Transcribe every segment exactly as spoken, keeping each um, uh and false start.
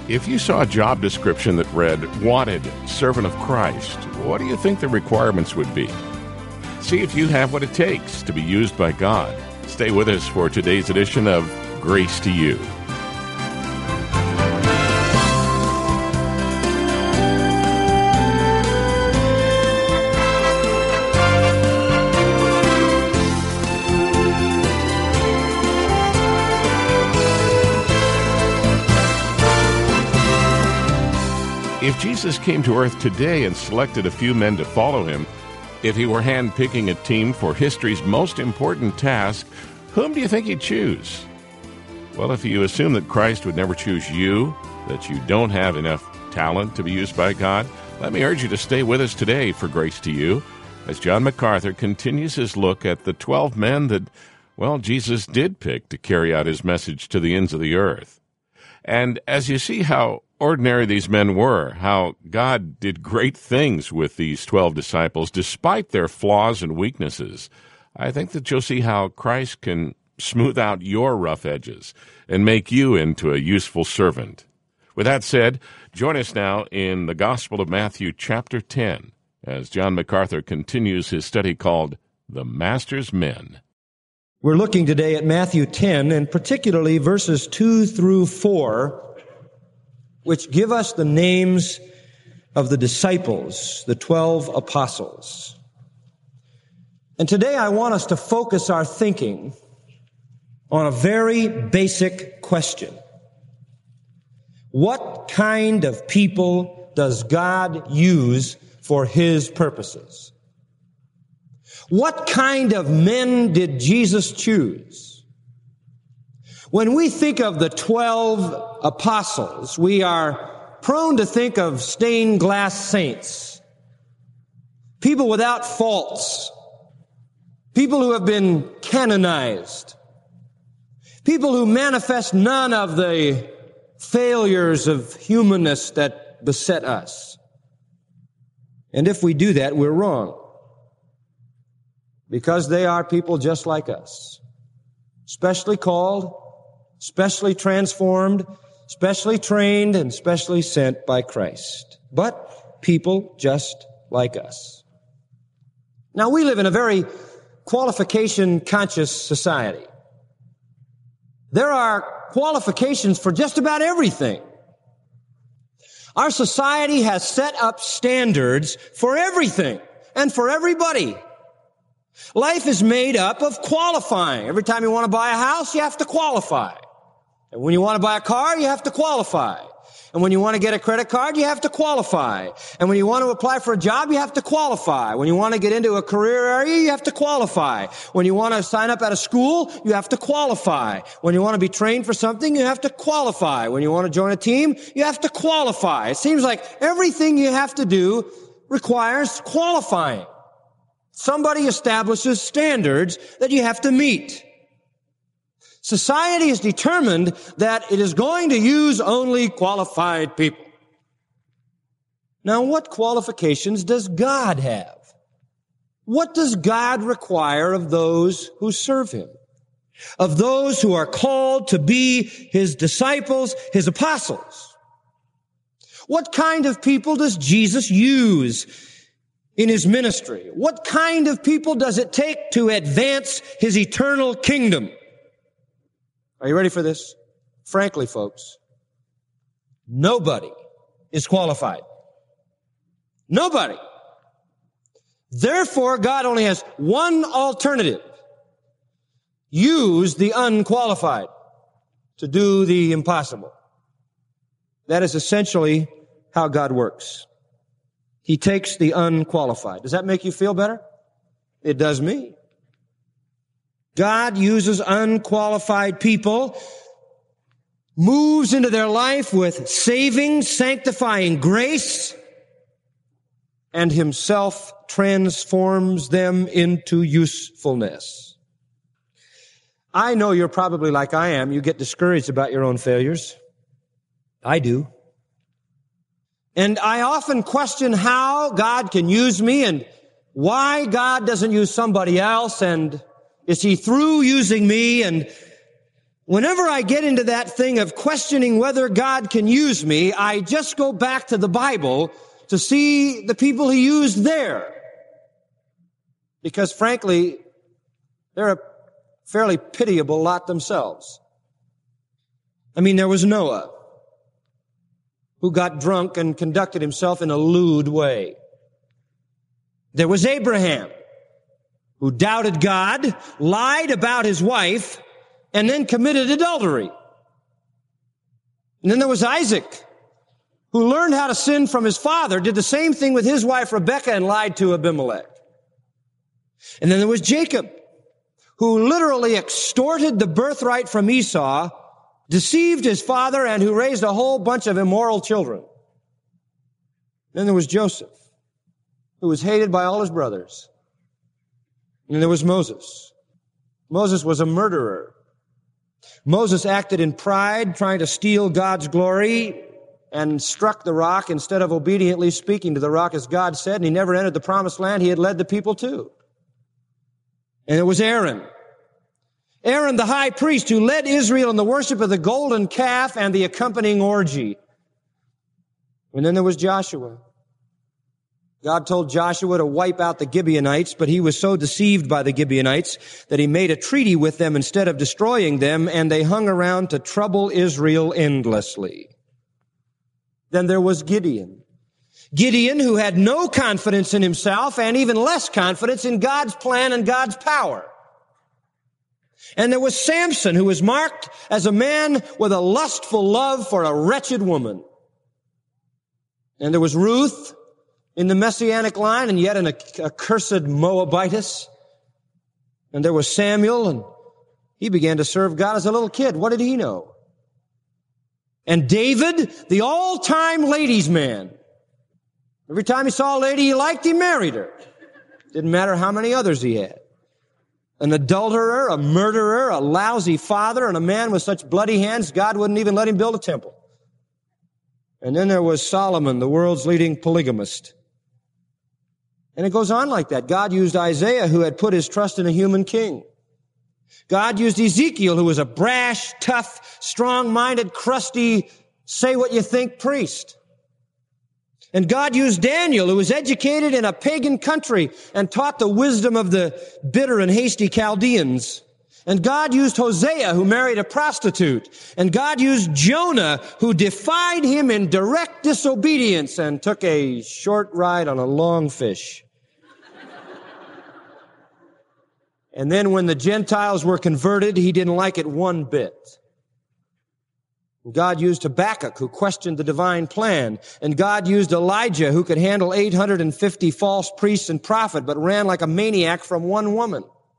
If you saw a job description that read, "Wanted, Servant of Christ," what do you think the requirements would be? See if you have what it takes to be used by God. Stay with us for today's edition of Grace to You. If Jesus came to earth today and selected a few men to follow him, if he were hand-picking a team for history's most important task, whom do you think he'd choose? Well, if you assume that Christ would never choose you, that you don't have enough talent to be used by God, let me urge you to stay with us today for Grace to You, as John MacArthur continues his look at the twelve men that, well, Jesus did pick to carry out his message to the ends of the earth. And as you see how ordinary these men were, how God did great things with these twelve disciples despite their flaws and weaknesses, I think that you'll see how Christ can smooth out your rough edges and make you into a useful servant. With that said, join us now in the Gospel of Matthew chapter ten as John MacArthur continues his study called The Master's Men. We're looking today at Matthew ten, and particularly verses two through four, which give us the names of the disciples, the twelve apostles. And today I want us to focus our thinking on a very basic question. What kind of people does God use for his purposes? What kind of men did Jesus choose? When we think of the twelve apostles, we are prone to think of stained glass saints, people without faults, people who have been canonized, people who manifest none of the failures of humanness that beset us. And if we do that, we're wrong, because they are people just like us, specially called, specially transformed, specially trained, and specially sent by Christ. But people just like us. Now, we live in a very qualification-conscious society. There are qualifications for just about everything. Our society has set up standards for everything and for everybody. Life is made up of qualifying. Every time you want to buy a house, you have to qualify. And when you want to buy a car, you have to qualify. And when you want to get a credit card, you have to qualify. And when you want to apply for a job, you have to qualify. When you want to get into a career area, you have to qualify. When you want to sign up at a school, you have to qualify. When you want to be trained for something, you have to qualify. When you want to join a team, you have to qualify. It seems like everything you have to do requires qualifying. Somebody establishes standards that you have to meet. Society is determined that it is going to use only qualified people. Now, what qualifications does God have? What does God require of those who serve him? Of those who are called to be his disciples, his apostles? What kind of people does Jesus use in his ministry? What kind of people does it take to advance his eternal kingdom? Are you ready for this? Frankly, folks, nobody is qualified. Nobody. Therefore, God only has one alternative. Use the unqualified to do the impossible. That is essentially how God works. He takes the unqualified. Does that make you feel better? It does me. God uses unqualified people, moves into their life with saving, sanctifying grace, and himself transforms them into usefulness. I know you're probably like I am. You get discouraged about your own failures. I do. And I often question how God can use me and why God doesn't use somebody else, and is he through using me? And Whenever I get into that thing of questioning whether God can use me, I just go back to the Bible to see the people he used there. Because frankly, they're a fairly pitiable lot themselves. I mean, there was Noah, who got drunk and conducted himself in a lewd way. There was Abraham, who doubted God, lied about his wife, and then committed adultery. And then there was Isaac, who learned how to sin from his father, did the same thing with his wife Rebekah, and lied to Abimelech. And then there was Jacob, who literally extorted the birthright from Esau, deceived his father, and who raised a whole bunch of immoral children. Then there was Joseph, who was hated by all his brothers. And there was Moses. Moses was a murderer. Moses acted in pride, trying to steal God's glory, and struck the rock instead of obediently speaking to the rock as God said, and he never entered the promised land he had led the people to. And it was Aaron. Aaron, the high priest, who led Israel in the worship of the golden calf and the accompanying orgy. And then there was Joshua. God told Joshua to wipe out the Gibeonites, but he was so deceived by the Gibeonites that he made a treaty with them instead of destroying them, and they hung around to trouble Israel endlessly. Then there was Gideon. Gideon, who had no confidence in himself and even less confidence in God's plan and God's power. And there was Samson, who was marked as a man with a lustful love for a wretched woman. And there was Ruth in the Messianic line, and yet an accursed Moabitess. And there was Samuel, and he began to serve God as a little kid. What did he know? And David, the all-time ladies' man. Every time he saw a lady he liked, he married her. Didn't matter how many others he had. An adulterer, a murderer, a lousy father, and a man with such bloody hands, God wouldn't even let him build a temple. And then there was Solomon, the world's leading polygamist. And it goes on like that. God used Isaiah, who had put his trust in a human king. God used Ezekiel, who was a brash, tough, strong-minded, crusty, say-what-you-think priest. And God used Daniel, who was educated in a pagan country and taught the wisdom of the bitter and hasty Chaldeans. And God used Hosea, who married a prostitute. And God used Jonah, who defied him in direct disobedience and took a short ride on a long fish. And then when the Gentiles were converted, he didn't like it one bit. God used Habakkuk, who questioned the divine plan. And God used Elijah, who could handle eight hundred fifty false priests and prophets, but ran like a maniac from one woman,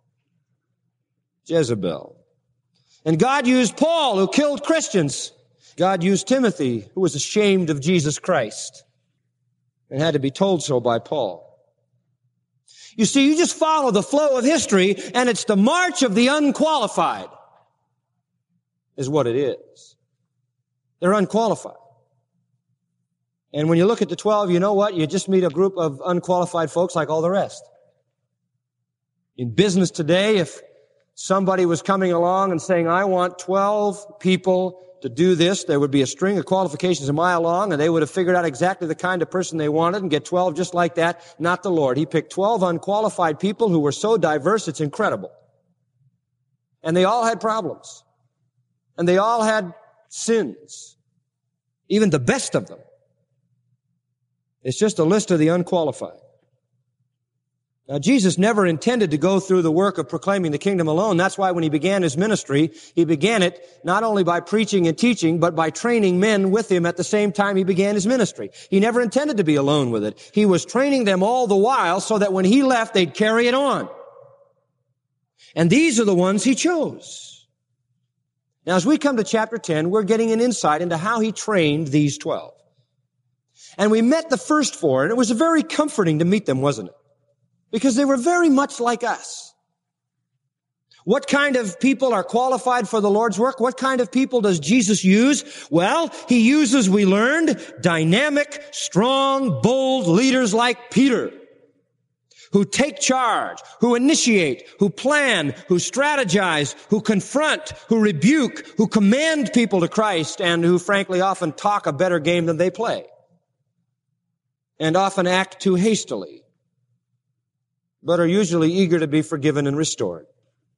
Jezebel. And God used Paul, who killed Christians. God used Timothy, who was ashamed of Jesus Christ and had to be told so by Paul. You see, you just follow the flow of history, and it's the march of the unqualified, is what it is. They're unqualified. And when you look at the twelve, you know what? You just meet a group of unqualified folks like all the rest. In business today, if somebody was coming along and saying, I want twelve people to do this, there would be a string of qualifications a mile long, and they would have figured out exactly the kind of person they wanted and get twelve just like that. Not the Lord. He picked twelve unqualified people who were so diverse, it's incredible. And they all had problems. And they all had sins. Even the best of them. It's just a list of the unqualified. Now, Jesus never intended to go through the work of proclaiming the kingdom alone. That's why when he began his ministry, he began it not only by preaching and teaching, but by training men with him at the same time he began his ministry. He never intended to be alone with it. He was training them all the while so that when he left, they'd carry it on. And these are the ones he chose. Now, as we come to chapter ten, we're getting an insight into how he trained these twelve. And we met the first four, and it was very comforting to meet them, wasn't it? Because they were very much like us. What kind of people are qualified for the Lord's work? What kind of people does Jesus use? Well, he uses, we learned, dynamic, strong, bold leaders like Peter, who take charge, who initiate, who plan, who strategize, who confront, who rebuke, who command people to Christ, and who frankly often talk a better game than they play, and often act too hastily, but are usually eager to be forgiven and restored.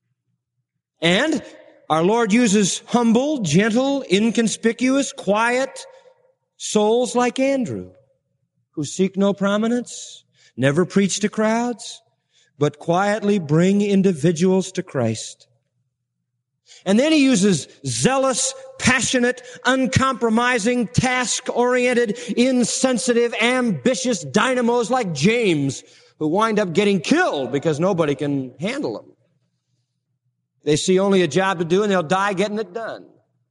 And our Lord uses humble, gentle, inconspicuous, quiet souls like Andrew, who seek no prominence, never preach to crowds, but quietly bring individuals to Christ. And then he uses zealous, passionate, uncompromising, task-oriented, insensitive, ambitious dynamos like James, who wind up getting killed because nobody can handle them. They see only a job to do, and they'll die getting it done.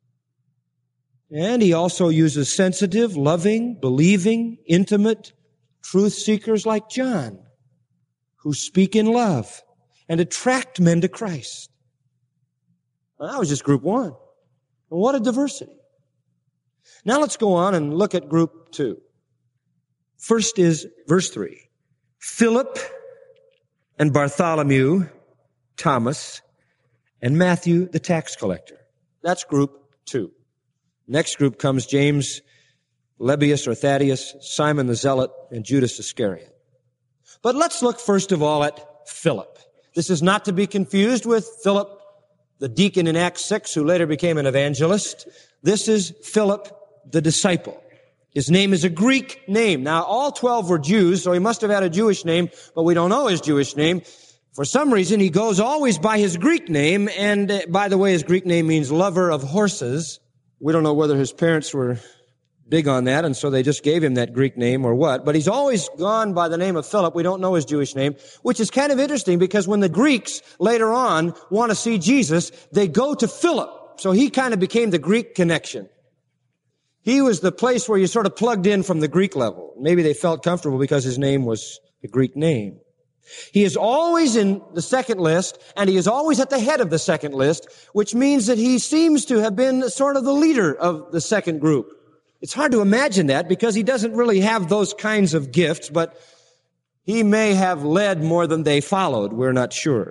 And he also uses sensitive, loving, believing, intimate, truth seekers like John, who speak in love and attract men to Christ. Well, that was just group one. And what a diversity. Now let's go on and look at group two. First is verse three. Philip and Bartholomew, Thomas, and Matthew the tax collector. That's group two. Next group comes James, Lebbaeus or Thaddeus, Simon the Zealot, and Judas Iscariot. But let's look first of all at Philip. This is not to be confused with Philip, the deacon in Acts six, who later became an evangelist. This is Philip the disciple. His name is a Greek name. Now, all twelve were Jews, so he must have had a Jewish name, but we don't know his Jewish name. For some reason, he goes always by his Greek name, and uh, by the way, his Greek name means lover of horses. We don't know whether his parents were big on that, and so they just gave him that Greek name or what. But he's always gone by the name of Philip. We don't know his Jewish name, which is kind of interesting because when the Greeks later on want to see Jesus, they go to Philip. So he kind of became the Greek connection. He was the place where you sort of plugged in from the Greek level. Maybe they felt comfortable because his name was the Greek name. He is always in the second list, and he is always at the head of the second list, which means that he seems to have been sort of the leader of the second group. It's hard to imagine that because he doesn't really have those kinds of gifts, but he may have led more than they followed. We're not sure.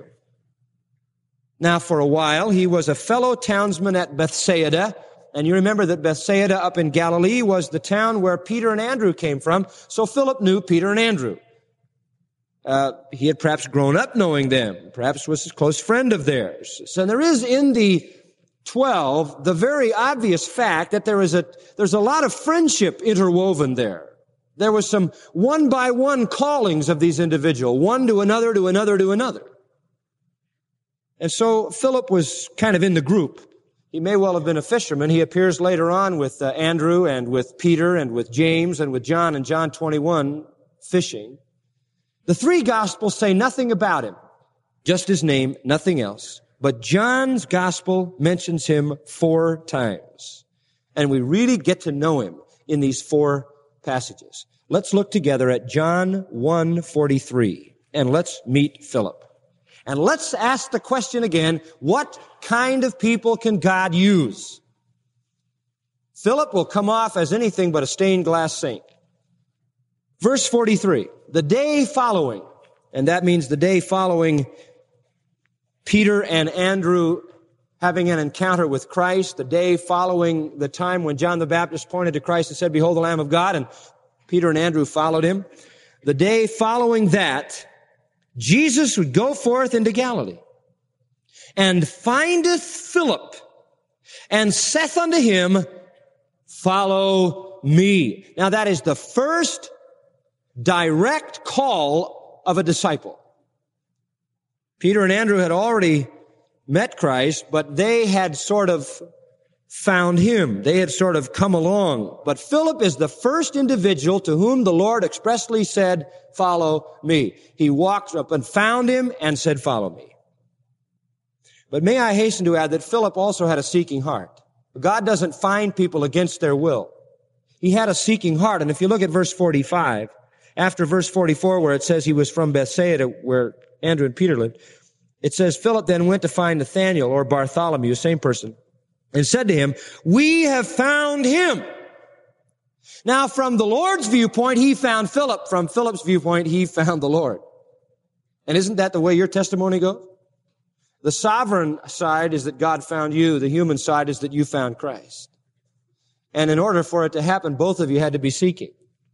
Now, for a while, he was a fellow townsman at Bethsaida, and you remember that Bethsaida up in Galilee was the town where Peter and Andrew came from, so Philip knew Peter and Andrew. Uh, he had perhaps grown up knowing them, perhaps was a close friend of theirs. So there is in the twelve the very obvious fact that there is a, there's a lot of friendship interwoven there. There was some one by one callings of these individuals, one to another, to another, to another. And so Philip was kind of in the group. He may well have been a fisherman. He appears later on with uh, Andrew and with Peter and with James and with John in John twenty-one fishing. The three Gospels say nothing about him, just his name, nothing else. But John's Gospel mentions him four times. And we really get to know him in these four passages. Let's look together at John one forty-three, and let's meet Philip. And let's ask the question again, what kind of people can God use? Philip will come off as anything but a stained glass saint. Verse forty-three, the day following, and that means the day following Peter and Andrew having an encounter with Christ, the day following the time when John the Baptist pointed to Christ and said, "Behold the Lamb of God," and Peter and Andrew followed him. The day following that, Jesus would go forth into Galilee, and findeth Philip, and saith unto him, "Follow me." Now that is the first direct call of a disciple. Peter and Andrew had already met Christ, but they had sort of found him. They had sort of come along. But Philip is the first individual to whom the Lord expressly said, "Follow me." He walked up and found him and said, "Follow me." But may I hasten to add that Philip also had a seeking heart. God doesn't find people against their will. He had a seeking heart. And if you look at verse forty-five, after verse forty-four, where it says he was from Bethsaida, where Andrew and Peter lived, it says, Philip then went to find Nathanael, or Bartholomew, same person, and said to him, "We have found him." Now, from the Lord's viewpoint, he found Philip. From Philip's viewpoint, he found the Lord. And isn't that the way your testimony goes? The sovereign side is that God found you. The human side is that you found Christ. And in order for it to happen, both of you had to be seeking.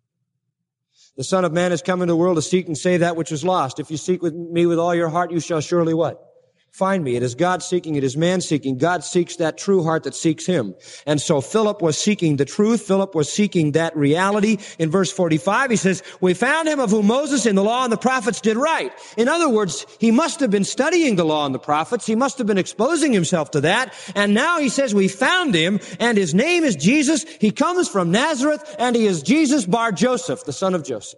The Son of Man has come into the world to seek and save that which was lost. If you seek with me with all your heart, you shall surely what? Find me. It is God seeking. It is man seeking. God seeks that true heart that seeks him. And so Philip was seeking the truth. Philip was seeking that reality. In verse forty-five, he says, we found him of whom Moses in the law and the prophets did write. In other words, he must have been studying the law and the prophets. He must have been exposing himself to that. And now he says, we found him, and his name is Jesus. He comes from Nazareth, and he is Jesus bar Joseph, the son of Joseph.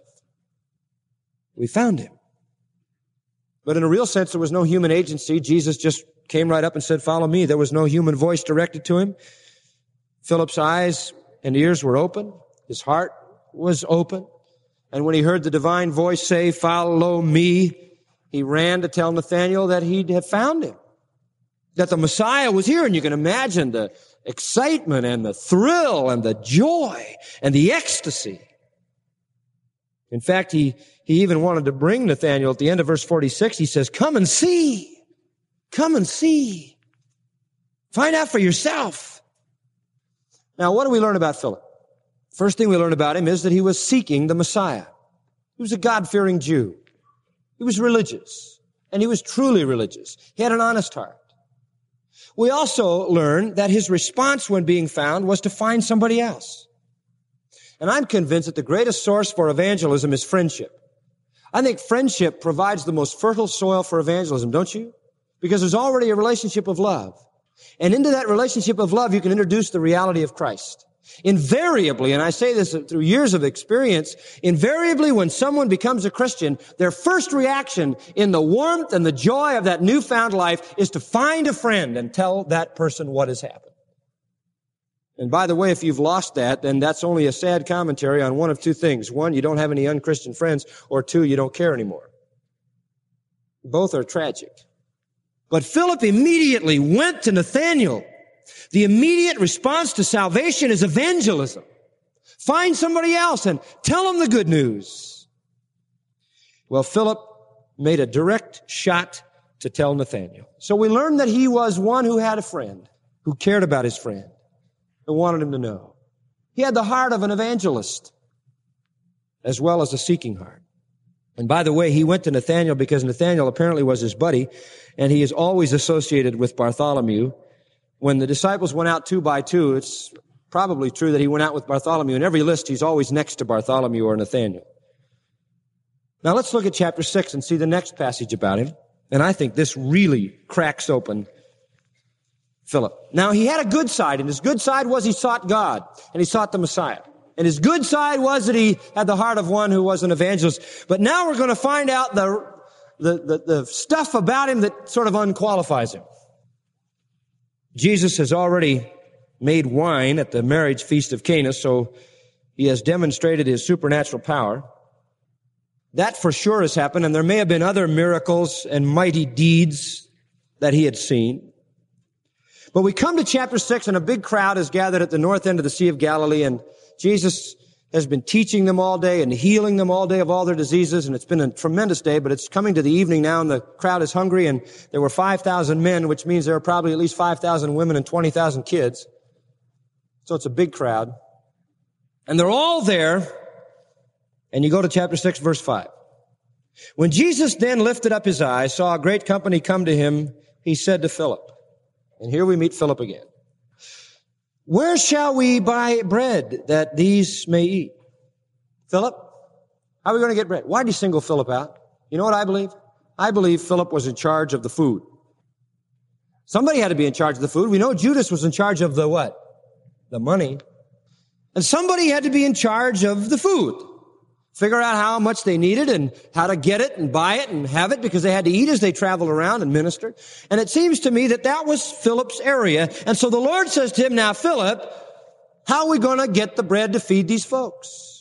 We found him. But in a real sense, there was no human agency. Jesus just came right up and said, follow me. There was no human voice directed to him. Philip's eyes and ears were open. His heart was open. And when he heard the divine voice say, follow me, he ran to tell Nathanael that he had found him, that the Messiah was here. And you can imagine the excitement and the thrill and the joy and the ecstasy. In fact, he, he even wanted to bring Nathanael at the end of verse forty-six. He says, come and see. Come and see. Find out for yourself. Now, what do we learn about Philip? First thing we learn about him is that he was seeking the Messiah. He was a God-fearing Jew. He was religious, and he was truly religious. He had an honest heart. We also learn that his response when being found was to find somebody else. And I'm convinced that the greatest source for evangelism is friendship. I think friendship provides the most fertile soil for evangelism, don't you? Because there's already a relationship of love. And into that relationship of love, you can introduce the reality of Christ. Invariably, and I say this through years of experience, invariably when someone becomes a Christian, their first reaction in the warmth and the joy of that newfound life is to find a friend and tell that person what has happened. And by the way, if you've lost that, then that's only a sad commentary on one of two things. One, you don't have any unchristian friends, or two, you don't care anymore. Both are tragic. But Philip immediately went to Nathanael. The immediate response to salvation is evangelism. Find somebody else and tell them the good news. Well, Philip made a direct shot to tell Nathanael. So we learned that he was one who had a friend, who cared about his friend, and wanted him to know. He had the heart of an evangelist, as well as a seeking heart. And by the way, he went to Nathanael because Nathanael apparently was his buddy, and he is always associated with Bartholomew. When the disciples went out two by two, it's probably true that he went out with Bartholomew. In every list, he's always next to Bartholomew or Nathanael. Now let's look at chapter six and see the next passage about him. And I think this really cracks open Philip. Now, he had a good side, and his good side was he sought God, and he sought the Messiah. And his good side was that he had the heart of one who was an evangelist. But now we're going to find out the, the, the, the stuff about him that sort of unqualifies him. Jesus has already made wine at the marriage feast of Cana, so he has demonstrated his supernatural power. That for sure has happened, and there may have been other miracles and mighty deeds that he had seen. But we come to chapter six, and a big crowd is gathered at the north end of the Sea of Galilee, and Jesus has been teaching them all day and healing them all day of all their diseases, and it's been a tremendous day, but it's coming to the evening now, and the crowd is hungry, and there were five thousand men, which means there are probably at least five thousand women and twenty thousand kids. So it's a big crowd. And they're all there, and you go to chapter six, verse five. When Jesus then lifted up his eyes, saw a great company come to him, he said to Philip, and here we meet Philip again. Where shall we buy bread that these may eat? Philip, how are we going to get bread? Why did he single Philip out? You know what I believe? I believe Philip was in charge of the food. Somebody had to be in charge of the food. We know Judas was in charge of the what? The money. And somebody had to be in charge of the food. Figure out how much they needed and how to get it and buy it and have it, because they had to eat as they traveled around and ministered. And it seems to me that that was Philip's area. And so the Lord says to him, now, Philip, how are we going to get the bread to feed these folks?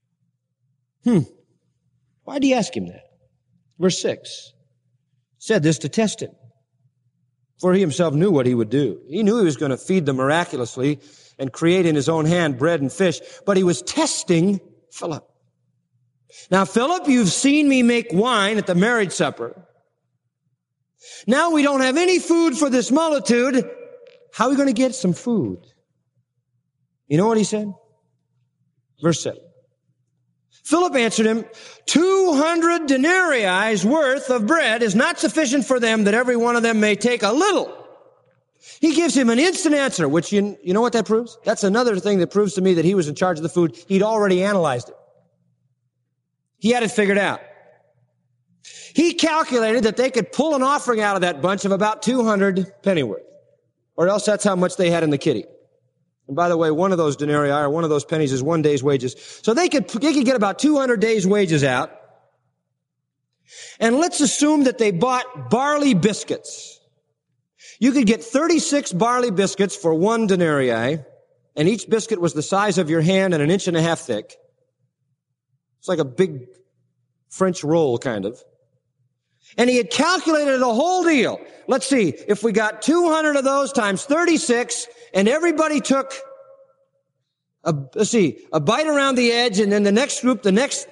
Hmm. Why did he ask him that? Verse six said this to test him, for he himself knew what he would do. He knew he was going to feed them miraculously and create in his own hand bread and fish, but he was testing Philip. Now, Philip, you've seen me make wine at the marriage supper. Now we don't have any food for this multitude. How are we going to get some food? You know what he said? Verse seven. Philip answered him, two hundred denarii worth of bread is not sufficient for them that every one of them may take a little. He gives him an instant answer, which you, you know what that proves? That's another thing that proves to me that he was in charge of the food. He'd already analyzed it. He had it figured out. He calculated that they could pull an offering out of that bunch of about two hundred pennyworth, or else that's how much they had in the kitty. And by the way, one of those denarii, or one of those pennies, is one day's wages. So they could, they could get about two hundred days' wages out. And let's assume that they bought barley biscuits. You could get thirty-six barley biscuits for one denarii, and each biscuit was the size of your hand and an inch and a half thick. It's like a big French roll, kind of. And he had calculated the whole deal. Let's see, if we got two hundred of those times thirty-six, and everybody took, a, let's see, a bite around the edge, and then the next group, the next.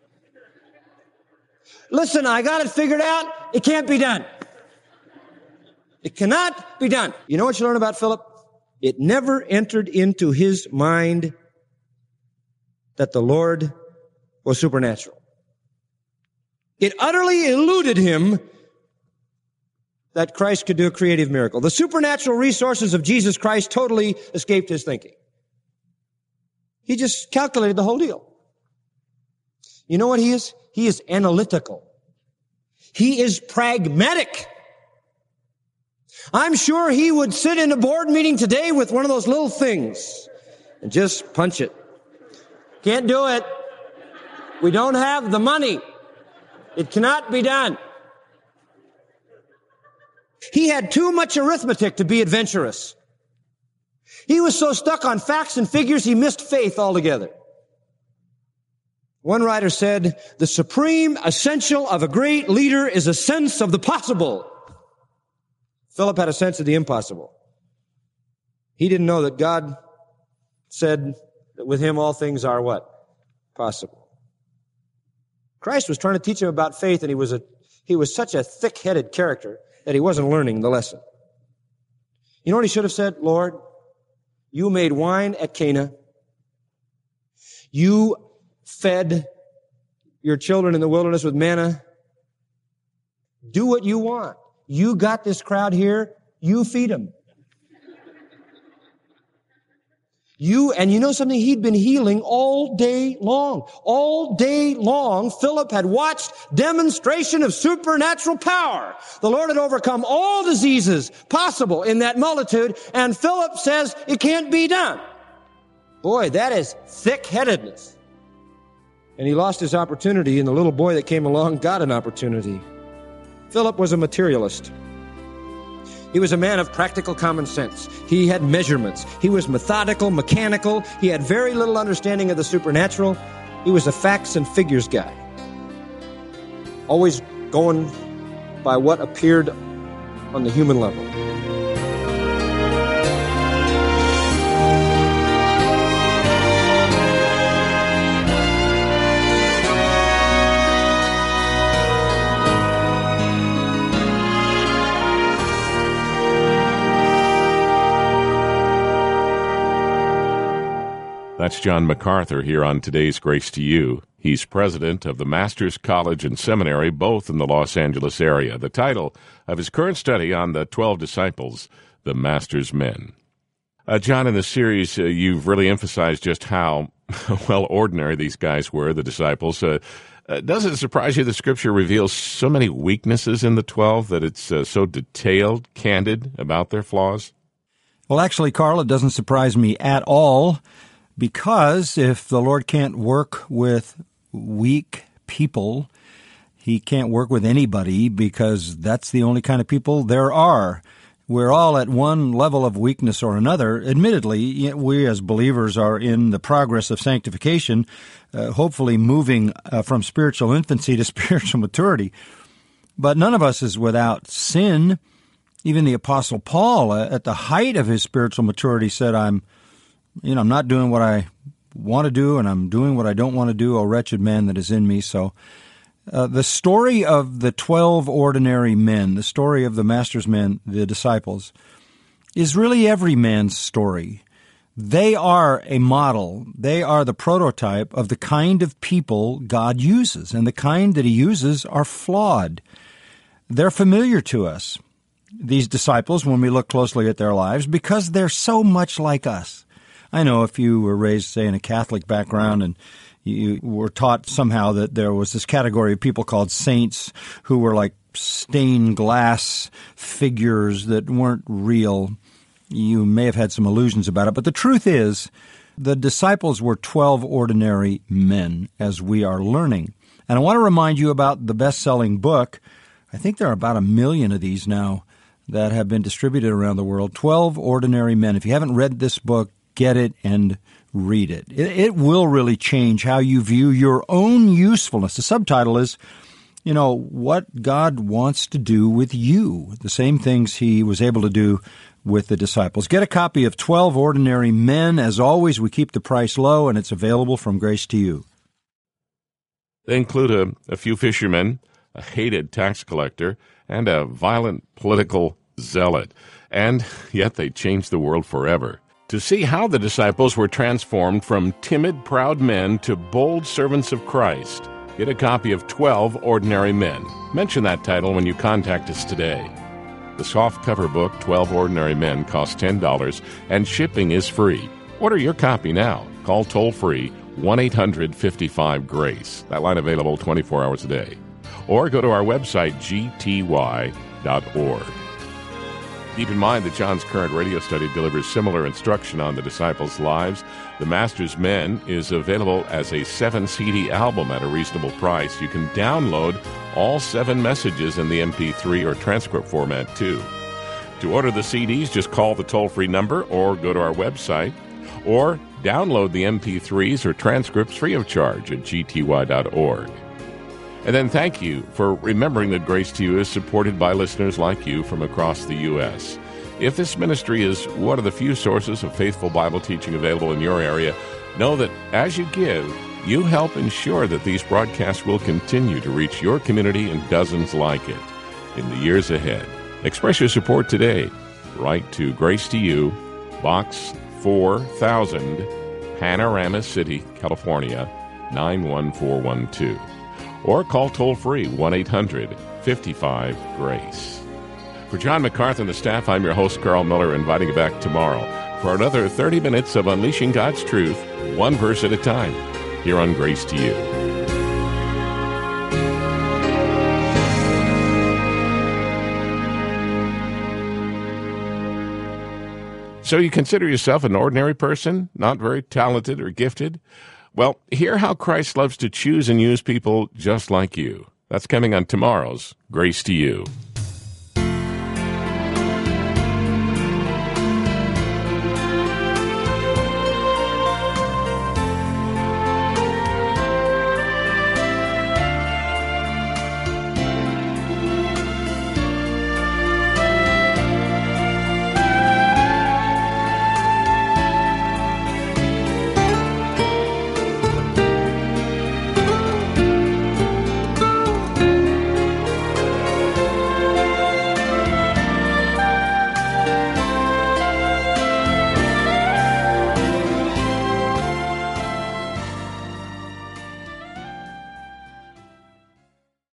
Listen, I got it figured out. It can't be done. It cannot be done. You know what you learn about Philip? It never entered into his mind that the Lord was supernatural. It utterly eluded him that Christ could do a creative miracle. The supernatural resources of Jesus Christ totally escaped his thinking. He just calculated the whole deal. You know what he is? He is analytical. He is pragmatic. I'm sure he would sit in a board meeting today with one of those little things and just punch it. Can't do it. We don't have the money. It cannot be done. He had too much arithmetic to be adventurous. He was so stuck on facts and figures, he missed faith altogether. One writer said, the supreme essential of a great leader is a sense of the possible. Philip had a sense of the impossible. He didn't know that God said that with him all things are what? Possible. Christ was trying to teach him about faith, and he was a, he was such a thick-headed character that he wasn't learning the lesson. You know what he should have said? Lord, you made wine at Cana. You fed your children in the wilderness with manna. Do what you want. You got this crowd here. You feed them. You, and you know something? He'd been healing all day long. All day long, Philip had watched demonstration of supernatural power. The Lord had overcome all diseases possible in that multitude, and Philip says it can't be done. Boy, that is thick-headedness. And he lost his opportunity, and the little boy that came along got an opportunity. Philip was a materialist. He was a man of practical common sense. He had measurements. He was methodical, mechanical. He had very little understanding of the supernatural. He was a facts and figures guy. Always going by what appeared on the human level. That's John MacArthur here on today's Grace to You. He's president of the Masters College and Seminary, both in the Los Angeles area. The title of his current study on the twelve disciples, the Master's Men. Uh, John, in this series, uh, you've really emphasized just how, well, ordinary these guys were, the disciples. Uh, uh, does it surprise you that Scripture reveals so many weaknesses in the twelve, that it's uh, so detailed, candid about their flaws? Well, actually, Carl, it doesn't surprise me at all. Because if the Lord can't work with weak people, He can't work with anybody, because that's the only kind of people there are. We're all at one level of weakness or another. Admittedly, we as believers are in the progress of sanctification, uh, hopefully moving uh, from spiritual infancy to spiritual maturity. But none of us is without sin. Even the Apostle Paul, uh, at the height of his spiritual maturity, said, I'm You know, I'm not doing what I want to do, and I'm doing what I don't want to do, O wretched man that is in me. So uh, the story of the twelve ordinary men, the story of the Master's men, the disciples, is really every man's story. They are a model. They are the prototype of the kind of people God uses, and the kind that he uses are flawed. They're familiar to us, these disciples, when we look closely at their lives, because they're so much like us. I know if you were raised, say, in a Catholic background and you were taught somehow that there was this category of people called saints who were like stained glass figures that weren't real, you may have had some illusions about it. But the truth is, the disciples were twelve ordinary men, as we are learning. And I want to remind you about the best-selling book. I think there are about a million of these now that have been distributed around the world, twelve Ordinary Men. If you haven't read this book, get it and read it. It, it will really change how you view your own usefulness. The subtitle is, you know, what God wants to do with you, the same things he was able to do with the disciples. Get a copy of twelve Ordinary Men. As always, we keep the price low, and it's available from Grace to You. They include a, a few fishermen, a hated tax collector, and a violent political zealot. And yet they changed the world forever. To see how the disciples were transformed from timid, proud men to bold servants of Christ, get a copy of twelve Ordinary Men. Mention that title when you contact us today. The softcover book, twelve Ordinary Men, costs ten dollars, and shipping is free. Order your copy now. Call toll-free one eight hundred fifty-five GRACE. That line available twenty-four hours a day. Or go to our website, g t y dot org. Keep in mind that John's current radio study delivers similar instruction on the disciples' lives. The Master's Men is available as a seven C D album at a reasonable price. You can download all seven messages in the M P three or transcript format, too. To order the C Ds, just call the toll-free number or go to our website, or download the M P threes or transcripts free of charge at g t y dot org. And then thank you for remembering that Grace to You is supported by listeners like you from across the U S If this ministry is one of the few sources of faithful Bible teaching available in your area, know that as you give, you help ensure that these broadcasts will continue to reach your community and dozens like it in the years ahead. Express your support today. Write to Grace to You, Box four thousand, Panorama City, California, nine one four one two. Or call toll-free one eight hundred fifty-five GRACE. For John MacArthur and the staff, I'm your host, Carl Miller, inviting you back tomorrow for another thirty minutes of Unleashing God's Truth, one verse at a time, here on Grace to You. So you consider yourself an ordinary person, not very talented or gifted? Well, hear how Christ loves to choose and use people just like you. That's coming on tomorrow's Grace to You.